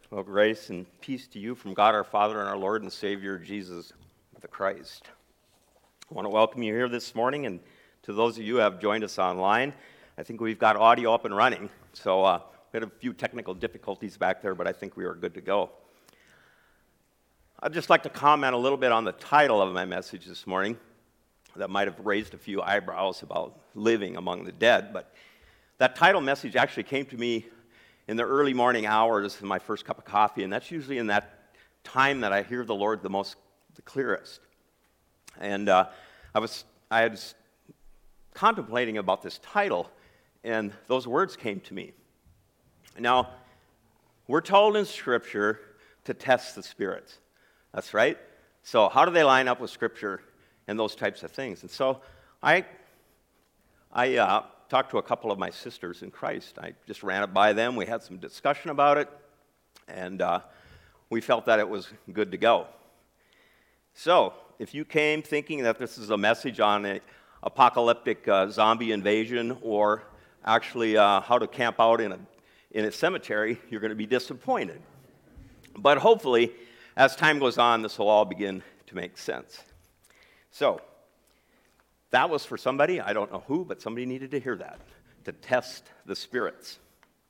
Well, grace and peace to you from God our Father and our Lord and Savior, Jesus the Christ. I want to welcome you here this morning, and to those of you who have joined us online. I think we've got audio up and running, so we had a few technical difficulties back there, but I think we are good to go. I'd just like to comment a little bit on the title of my message this morning that might have raised a few eyebrows about living among the dead, but that title message actually came to me in the early morning hours in my first cup of coffee, and that's usually in that time that I hear the Lord the clearest. And I was contemplating about this title, and those words came to me. Now, we're told in Scripture to test the spirits. That's right. So how do they line up with Scripture and those types of things? And so I talked to a couple of my sisters in Christ. I just ran it by them. We had some discussion about it, and we felt that it was good to go. So if you came thinking that this is a message on an apocalyptic zombie invasion or actually how to camp out in a cemetery, you're going to be disappointed. But hopefully, as time goes on, this will all begin to make sense. So that was for somebody, I don't know who, but somebody needed to hear that, to test the spirits.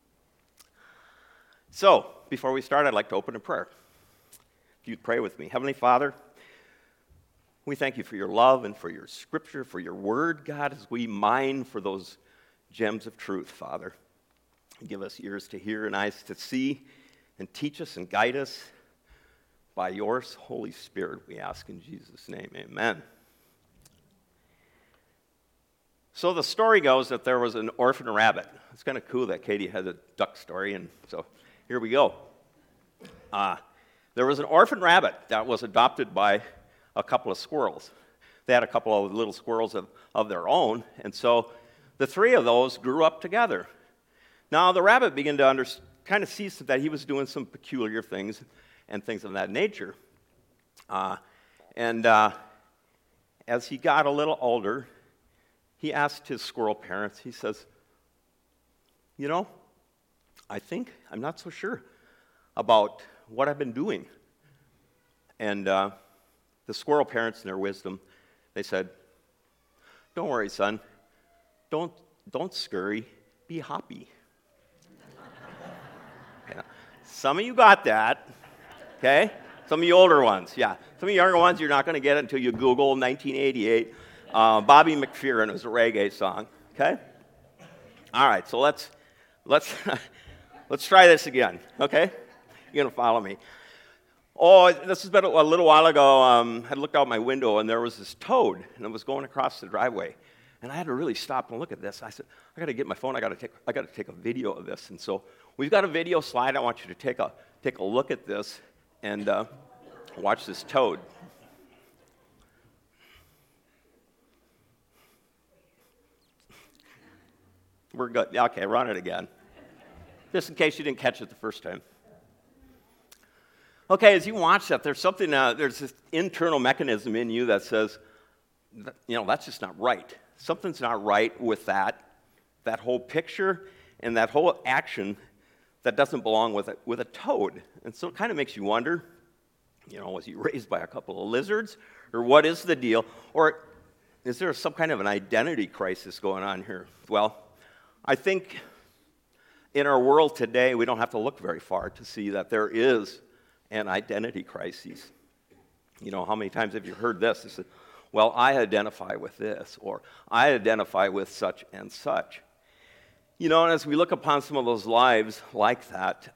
So, before we start, I'd like to open in prayer. If you'd pray with me. Heavenly Father, we thank you for your love and for your Scripture, for your word, God, as we mine for those gems of truth, Father. Give us ears to hear and eyes to see, and teach us and guide us by your Holy Spirit, we ask in Jesus' name. Amen. So the story goes that there was an orphan rabbit. It's kind of cool that Katie has a duck story, and so here we go. There was an orphan rabbit that was adopted by a couple of squirrels. They had a couple of little squirrels of their own, and so the three of those grew up together. Now the rabbit began to kind of see that he was doing some peculiar things and things of that nature. As he got a little older, he asked his squirrel parents, he says, I'm not so sure about what I've been doing. And the squirrel parents, in their wisdom, they said, don't worry, son. Don't scurry. Be hoppy. Yeah. Some of you got that, okay? Some of you older ones, yeah. Some of you younger ones, you're not going to get it until you Google 1988. Bobby McFerrin was a reggae song, okay? All right, so let's try this again, okay? You're going to follow me. Oh, this has been a little while ago. I looked out my window, and there was this toad, and it was going across the driveway. And I had to really stop and look at this. I said, I got to get my phone. I got to take a video of this. And so we've got a video slide. I want you to take a look at this and watch this toad. We're good. Okay, run it again. Just in case you didn't catch it the first time. Okay, as you watch that, there's this internal mechanism in you that says, that's just not right. Something's not right with that whole picture and that whole action that doesn't belong with a toad. And so it kind of makes you wonder, was he raised by a couple of lizards? Or what is the deal? Or is there some kind of an identity crisis going on here? Well, I think in our world today, we don't have to look very far to see that there is an identity crisis. How many times have you heard this? They say, well, I identify with this, or I identify with such and such. And as we look upon some of those lives like that,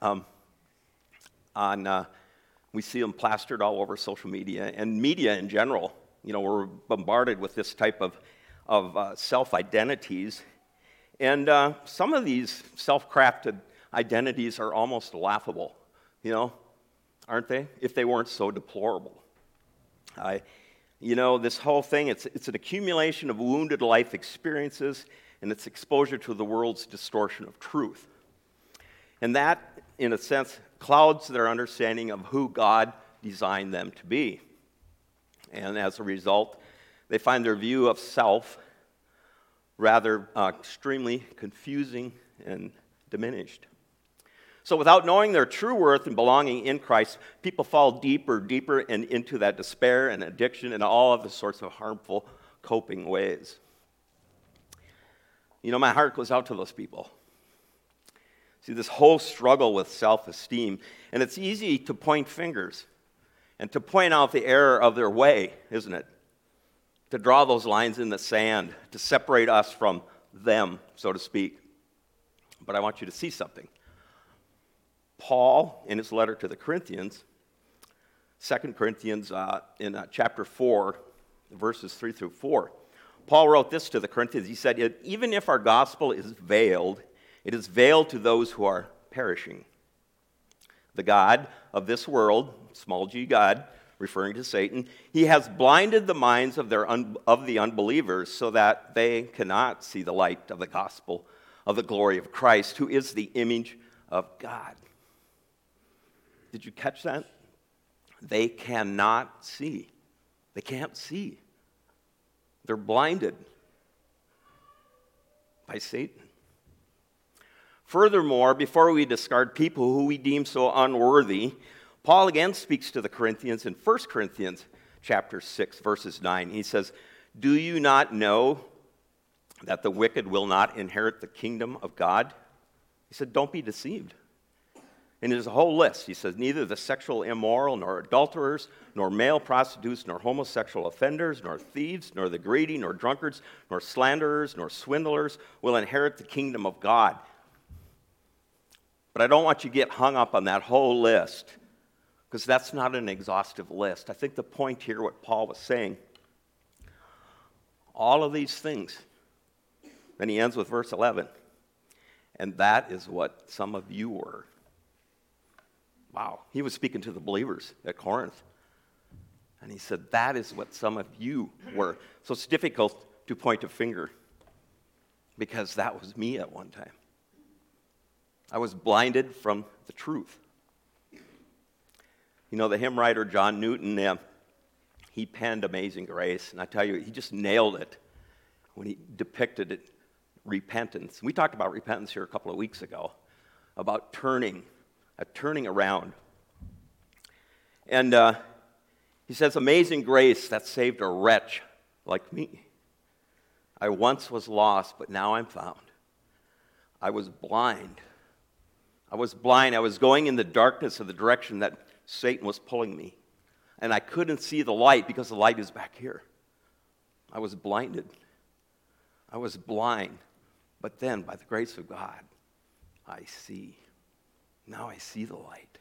we see them plastered all over social media, and media in general. We're bombarded with this type of self-identities. And some of these self-crafted identities are almost laughable, aren't they? If they weren't so deplorable. This whole thing, it's an accumulation of wounded life experiences, and it's exposure to the world's distortion of truth. And that, in a sense, clouds their understanding of who God designed them to be. And as a result, they find their view of self rather extremely confusing and diminished. So without knowing their true worth and belonging in Christ, people fall deeper and into that despair and addiction and all of the sorts of harmful coping ways. You know, my heart goes out to those people. See, this whole struggle with self-esteem, and it's easy to point fingers and to point out the error of their way, isn't it? To draw those lines in the sand, to separate us from them, so to speak. But I want you to see something. Paul, in his letter to the Corinthians, 2 Corinthians in chapter 4, verses 3 through 4, Paul wrote this to the Corinthians. He said, even if our gospel is veiled, it is veiled to those who are perishing. The God of this world, small g God, referring to Satan, he has blinded the minds of the unbelievers so that they cannot see the light of the gospel of the glory of Christ, who is the image of God. Did you catch that? They cannot see. They can't see. They're blinded by Satan. Furthermore, before we discard people who we deem so unworthy, Paul again speaks to the Corinthians in 1 Corinthians chapter 6, verses 9. He says, do you not know that the wicked will not inherit the kingdom of God? He said, don't be deceived. And there's a whole list. He says, neither the sexual immoral, nor adulterers, nor male prostitutes, nor homosexual offenders, nor thieves, nor the greedy, nor drunkards, nor slanderers, nor swindlers will inherit the kingdom of God. But I don't want you to get hung up on that whole list, because that's not an exhaustive list. I think the point here, what Paul was saying, all of these things, then he ends with verse 11, and that is what some of you were. Wow, he was speaking to the believers at Corinth. And he said, that is what some of you were. So it's difficult to point a finger, because that was me at one time. I was blinded from the truth. You know, the hymn writer John Newton, he penned Amazing Grace, and I tell you, he just nailed it when he depicted it, repentance. We talked about repentance here a couple of weeks ago, about turning around. And he says, amazing grace that saved a wretch like me. I once was lost, but now I'm found. I was blind. I was going in the darkness of the direction that Satan was pulling me. And I couldn't see the light because the light is back here. I was blinded. I was blind. But then, by the grace of God, I see. Now I see the light.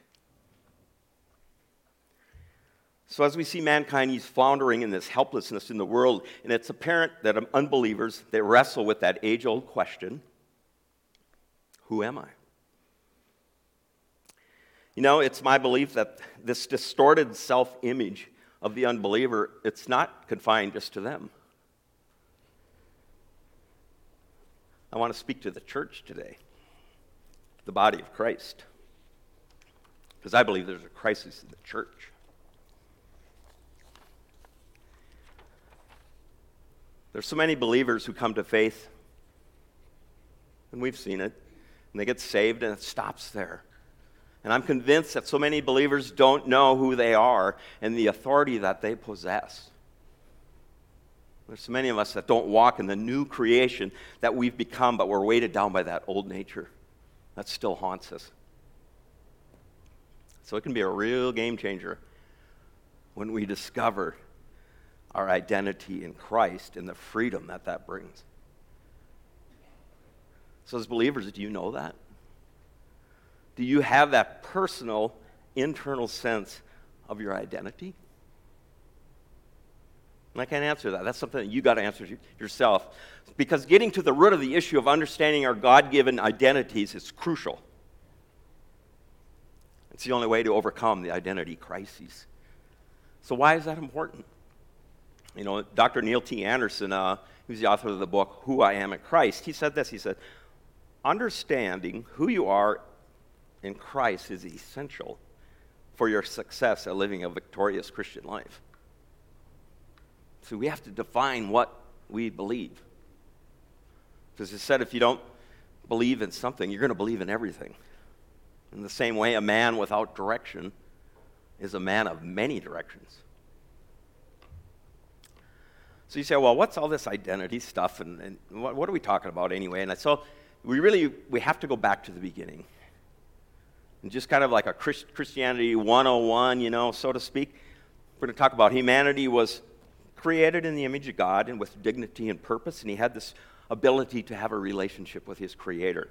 So as we see mankind, he's floundering in this helplessness in the world, and it's apparent that unbelievers, they wrestle with that age-old question, who am I? You know, it's my belief that this distorted self-image of the unbeliever, it's not confined just to them. I want to speak to the church today, the body of Christ, because I believe there's a crisis in the church. There's so many believers who come to faith, and we've seen it, and they get saved, and it stops there. And I'm convinced that so many believers don't know who they are and the authority that they possess. There's so many of us that don't walk in the new creation that we've become, but we're weighted down by that old nature that still haunts us. So it can be a real game changer when we discover our identity in Christ and the freedom that that brings. So as believers, do you know that? Do you have that personal, internal sense of your identity? And I can't answer that. That's something that you got to answer yourself. Because getting to the root of the issue of understanding our God-given identities is crucial. It's the only way to overcome the identity crises. So why is that important? You know, Dr. Neil T. Anderson, who's the author of the book, Who I Am in Christ, he said this. He said, understanding who you are in Christ is essential for your success at living a victorious Christian life. So we have to define what we believe. Because it said if you don't believe in something, you're going to believe in everything. In the same way, a man without direction is a man of many directions. So you say, well, what's all this identity stuff, and what are we talking about anyway? And so we have to go back to the beginning. And just kind of like a Christianity 101, so to speak, we're going to talk about humanity was created in the image of God and with dignity and purpose, and he had this ability to have a relationship with his Creator.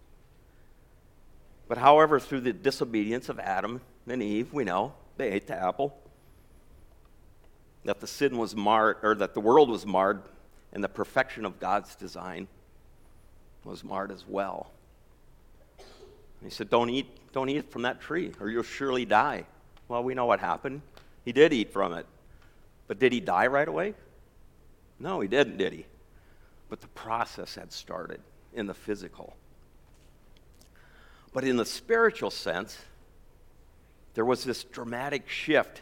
But however, through the disobedience of Adam and Eve, we know they ate the apple, that the sin was marred, or that the world was marred, and the perfection of God's design was marred as well. And he said, don't eat from that tree, or you'll surely die. Well, we know what happened. He did eat from it. But did he die right away? No, he didn't, did he? But the process had started in the physical. But in the spiritual sense, there was this dramatic shift.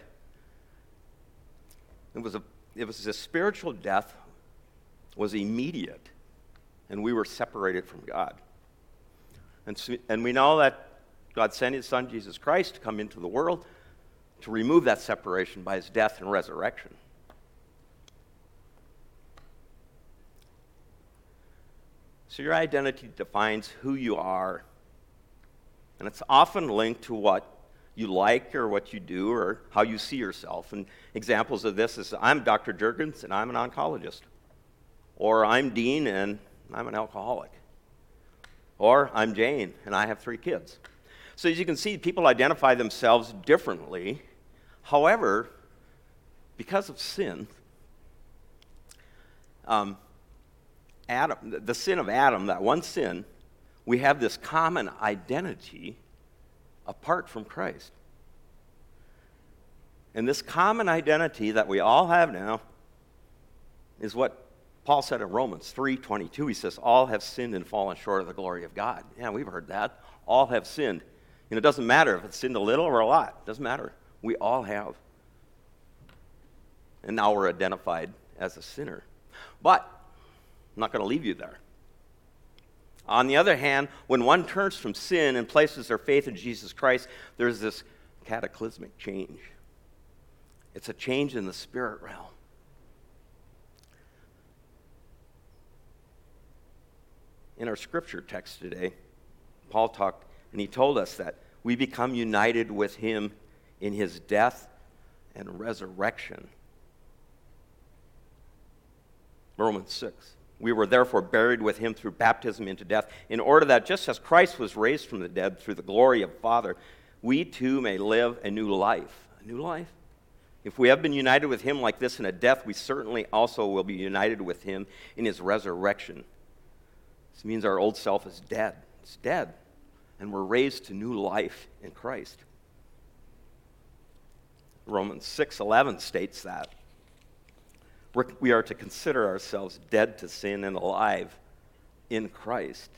It was this spiritual death was immediate, and we were separated from God. And we know that God sent his Son, Jesus Christ, to come into the world to remove that separation by his death and resurrection. So your identity defines who you are, and it's often linked to what you like or what you do or how you see yourself. And examples of this is, I'm Dr. Jurgens and I'm an oncologist. Or I'm Dean and I'm an alcoholic. Or I'm Jane and I have 3 kids. So as you can see, people identify themselves differently. However, because of sin, Adam, the sin of Adam, that one sin, we have this common identity apart from Christ. And this common identity that we all have now is what Paul said in Romans 3:22. He says, all have sinned and fallen short of the glory of God. Yeah, we've heard that. All have sinned. And it doesn't matter if it's sinned a little or a lot. It doesn't matter. We all have. And now we're identified as a sinner. But I'm not going to leave you there. On the other hand, when one turns from sin and places their faith in Jesus Christ, there's this cataclysmic change. It's a change in the spirit realm. In our scripture text today, Paul talked, and he told us that we become united with him in his death and resurrection. Romans 6. We were therefore buried with him through baptism into death, in order that just as Christ was raised from the dead through the glory of the Father, we too may live a new life. A new life? If we have been united with him like this in a death, we certainly also will be united with him in his resurrection. This means our old self is dead. It's dead. And we're raised to new life in Christ. Romans 6:11 states that. We are to consider ourselves dead to sin and alive in Christ.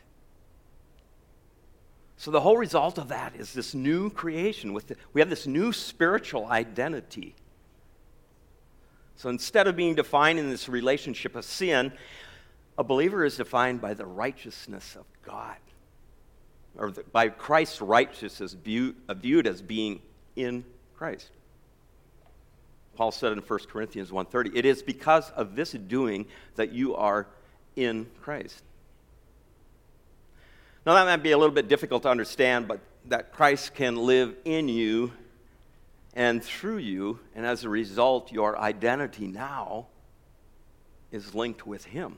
So the whole result of that is this new creation. We have this new spiritual identity. So instead of being defined in this relationship of sin, a believer is defined by the righteousness of God, or by Christ's righteousness viewed as being in Christ. Paul said in 1 Corinthians 1:30, it is because of this doing that you are in Christ. Now that might be a little bit difficult to understand, but that Christ can live in you and through you, and as a result, your identity now is linked with him.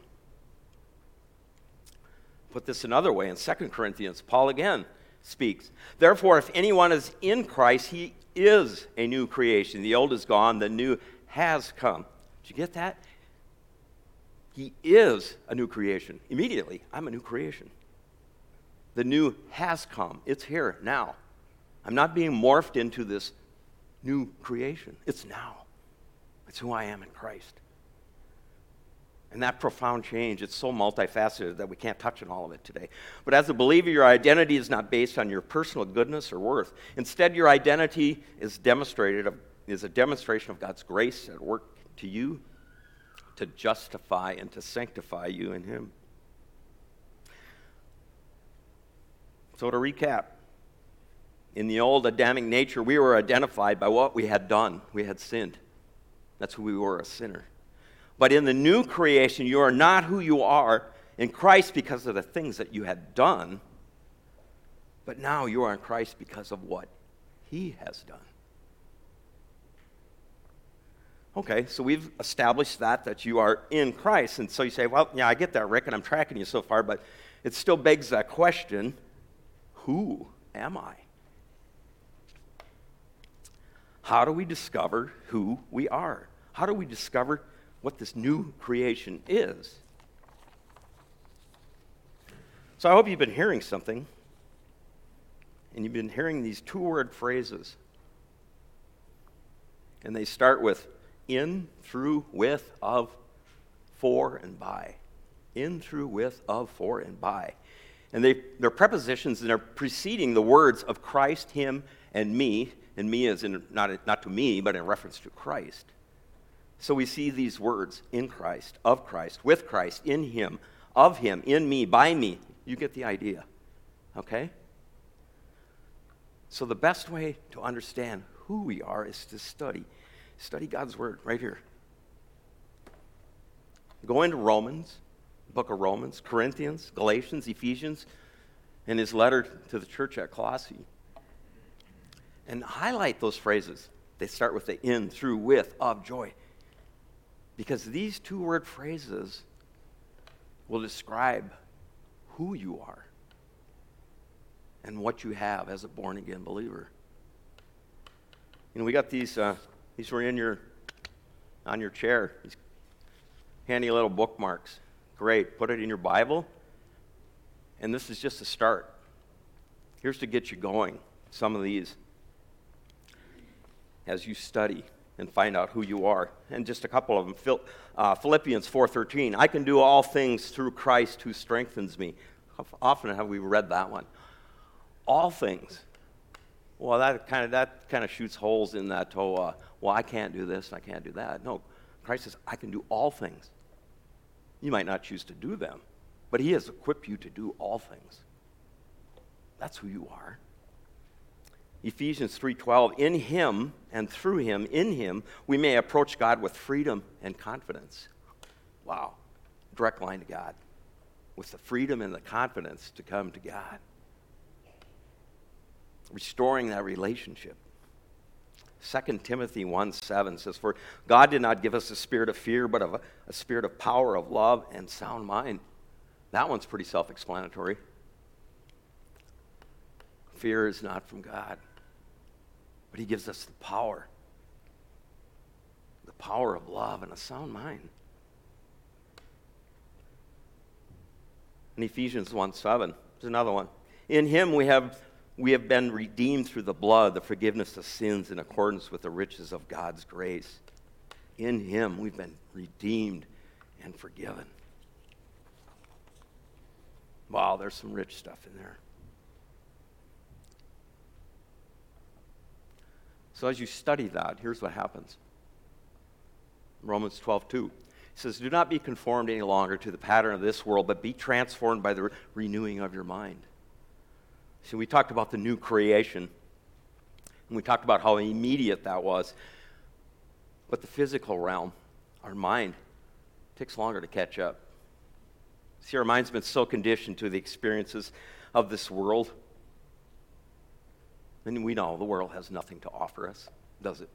Put this another way, in 2 Corinthians, Paul again speaks. Therefore, if anyone is in Christ, he is a new creation. The old is gone, the new has come. Did you get that? He is a new creation. Immediately, I'm a new creation. The new has come. It's here now. I'm not being morphed into this new creation. It's now. It's who I am in Christ. And that profound change, it's so multifaceted that we can't touch on all of it today. But as a believer, your identity is not based on your personal goodness or worth. Instead, your identity is a demonstration of God's grace at work to you to justify and to sanctify you in him. So to recap, In the old Adamic nature, we were identified by what we had done. We had sinned. That's who we were, a sinner. But in the new creation, you are not who you are in Christ because of the things that you had done, but now you are in Christ because of what he has done. Okay, so we've established that you are in Christ. And so you say, well, yeah, I get that, Rick, and I'm tracking you so far, but it still begs that question, who am I? How do we discover who we are? How do we discover what this new creation is? So I hope you've been hearing something, and you've been hearing these two-word phrases. And they start with in, through, with, of, for, and by. In, through, with, of, for, and by. And they're prepositions, and they're preceding the words of Christ, him, and me. And me is in, not to me, but in reference to Christ. So we see these words, in Christ, of Christ, with Christ, in him, of him, in me, by me. You get the idea, okay? So the best way to understand who we are is to study. Study God's word right here. Go into Romans, the book of Romans, Corinthians, Galatians, Ephesians, and his letter to the church at Colossae. And highlight those phrases. They start with the in, through, with, of, joy. Because these two-word phrases will describe who you are and what you have as a born-again believer. You know, we got these were on your chair, these handy little bookmarks. Great, put it in your Bible, and this is just a start. Here's to get you going, some of these, as you study and find out who you are. And just a couple of them. Philippians 4:13. I can do all things through Christ who strengthens me. How often have we read that one? All things. Well, that kind of shoots holes in that well, I can't do this and I can't do that. No, Christ says, I can do all things. You might not choose to do them, but he has equipped you to do all things. That's who you are. Ephesians 3:12, in him and through him, in him, we may approach God with freedom and confidence. Wow. Direct line to God. With the freedom and the confidence to come to God. Restoring that relationship. 2 Timothy 1:7 says, for God did not give us a spirit of fear, but of a spirit of power, of love, and sound mind. That one's pretty self-explanatory. Fear is not from God. But he gives us the power of love and a sound mind. In Ephesians 1:7, there's another one. In him we have been redeemed through the blood, the forgiveness of sins in accordance with the riches of God's grace. In him we've been redeemed and forgiven. Wow, there's some rich stuff in there. So as you study that, here's what happens. Romans 12:2 says, do not be conformed any longer to the pattern of this world, but be transformed by the renewing of your mind. See, we talked about the new creation, and we talked about how immediate that was. But the physical realm, our mind, takes longer to catch up. See, our mind's been so conditioned to the experiences of this world. And we know the world has nothing to offer us, does it?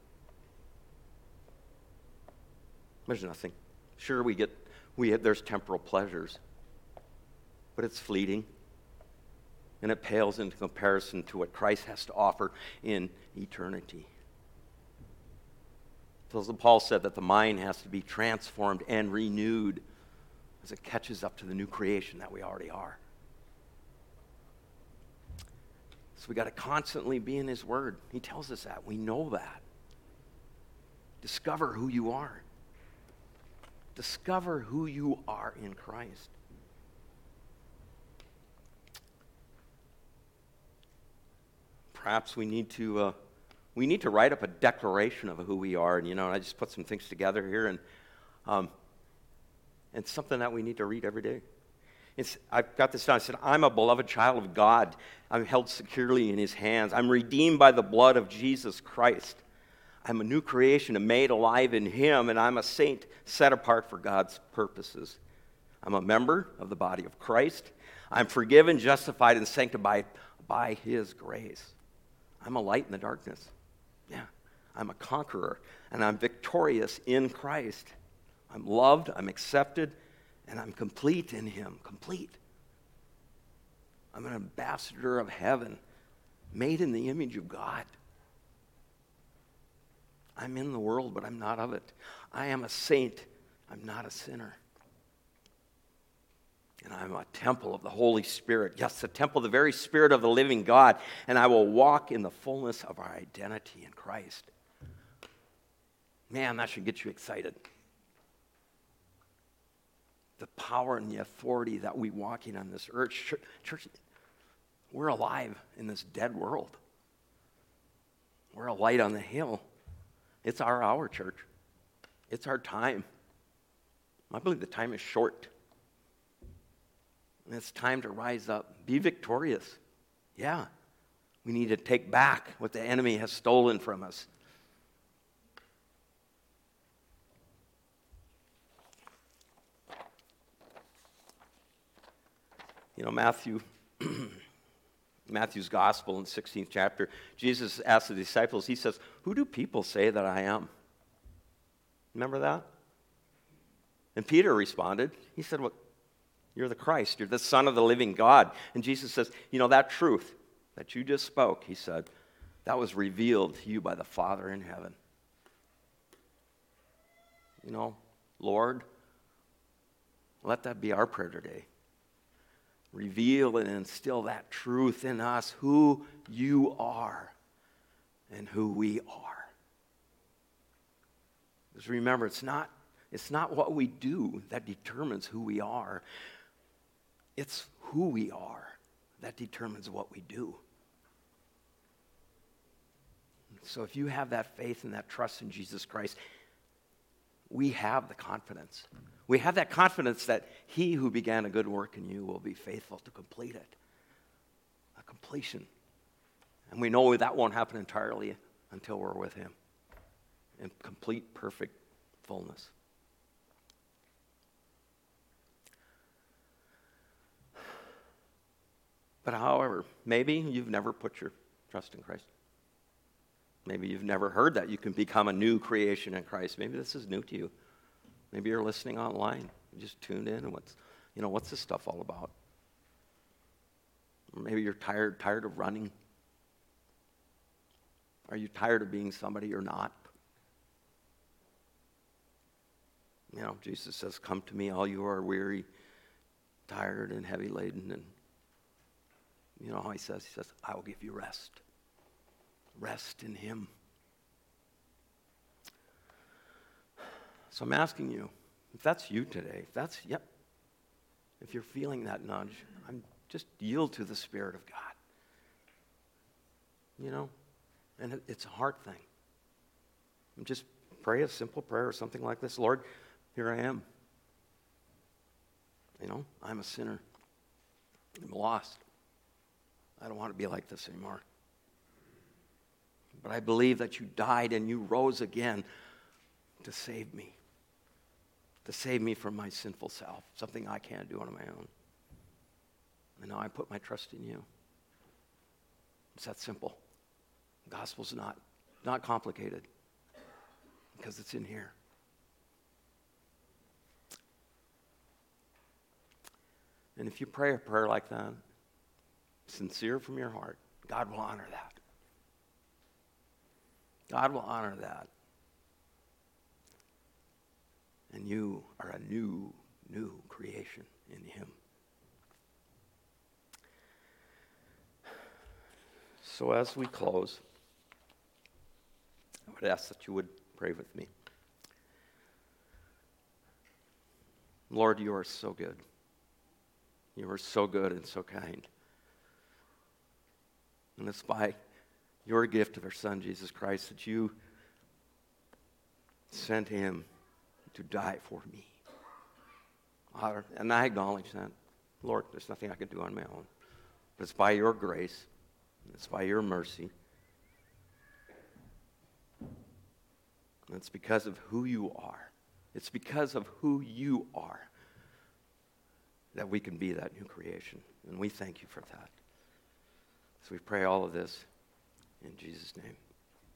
There's nothing. Sure, there's temporal pleasures, but it's fleeting, and it pales into comparison to what Christ has to offer in eternity. So as Paul said, that the mind has to be transformed and renewed as it catches up to the new creation that we already are. So we got to constantly be in his word. He tells us that. We know that. Discover who you are. Discover who you are in Christ. Perhaps we need to write up a declaration of who we are. And I just put some things together here, and it's something that we need to read every day. I've got this down. I said, I'm a beloved child of God. I'm held securely in his hands. I'm redeemed by the blood of Jesus Christ. I'm a new creation and made alive in him, and I'm a saint set apart for God's purposes. I'm a member of the body of Christ. I'm forgiven, justified, and sanctified by his grace. I'm a light in the darkness. Yeah, I'm a conqueror, and I'm victorious in Christ. I'm loved, I'm accepted, and I'm complete in him. Complete. I'm an ambassador of heaven, made in the image of God. I'm in the world, but I'm not of it. I am a saint. I'm not a sinner. And I'm a temple of the Holy Spirit. Yes, the temple, the very Spirit of the living God. And I will walk in the fullness of our identity in Christ. Man, that should get you excited. The power and the authority that we walk in on this earth. Church, we're alive in this dead world. We're a light on the hill. It's our hour, church. It's our time. I believe the time is short. And it's time to rise up. Be victorious. Yeah. We need to take back what the enemy has stolen from us. You know, Matthew's gospel in the 16th chapter, Jesus asked the disciples, he says, who do people say that I am? Remember that? And Peter responded, he said, well, you're the Christ, you're the Son of the living God. And Jesus says, you know, that truth that you just spoke, he said, that was revealed to you by the Father in heaven. You know, Lord, let that be our prayer today. Reveal and instill that truth in us, who you are and who we are. Because remember, it's not what we do that determines who we are. It's who we are that determines what we do. So if you have that faith and that trust in Jesus Christ, we have the confidence. We have that confidence that he who began a good work in you will be faithful to complete it. A completion. And we know that won't happen entirely until we're with him in complete, perfect fullness. But however, maybe you've never put your trust in Christ. Maybe you've never heard that you can become a new creation in Christ. Maybe this is new to you. Maybe you're listening online. You just tuned in and what's this stuff all about? Or maybe you're tired of running. Are you tired of being somebody you're not? You know, Jesus says, come to me, all you are weary, tired, and heavy laden. And you know how he says? He says, I will give you rest. Rest in him. So I'm asking you, if that's you today, if you're feeling that nudge, just yield to the Spirit of God. You know, and it's a heart thing. And just pray a simple prayer or something like this. Lord, here I am. You know, I'm a sinner. I'm lost. I don't want to be like this anymore. But I believe that you died and you rose again to save me. To save me from my sinful self, something I can't do on my own. And now I put my trust in you. It's that simple. The gospel's not complicated because it's in here. And if you pray a prayer like that, sincere from your heart, God will honor that. God will honor that. And you are a new creation in him. So as we close, I would ask that you would pray with me. Lord, you are so good. You are so good and so kind. And it's by your gift of our Son, Jesus Christ, that you sent him to die for me. And I acknowledge that. Lord, there's nothing I can do on my own. But it's by your grace. It's by your mercy. And it's because of who you are. It's because of who you are that we can be that new creation. And we thank you for that. So we pray all of this in Jesus' name.